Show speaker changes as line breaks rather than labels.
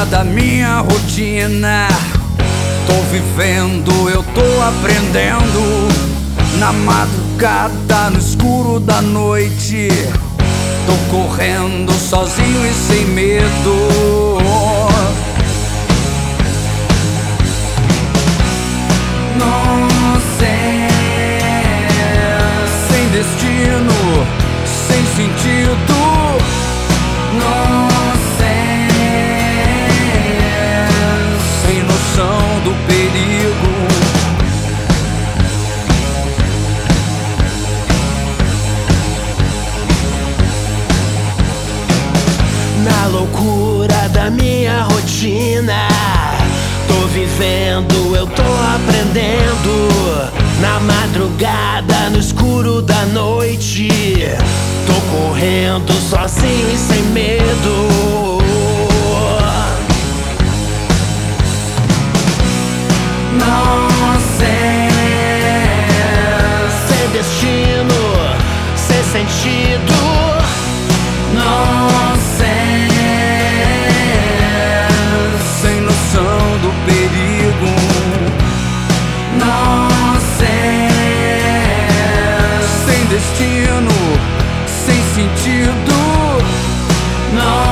da minha rotina. Tô vivendo, eu tô aprendendo. Na madrugada, no escuro da noite, tô correndo sozinho e sem medo. Não sei, sem destino, sem sentido. Não sei, sem noção do perigo.
Na loucura da minha rotina, tô vivendo, eu tô aprendendo. Na madrugada, no escuro da noite, tô correndo sozinho e sem medo.
Não sei,
Sem destino, sem sentido.
não sei, sem noção do perigo. Não sei, sem destino, sem sentido. Não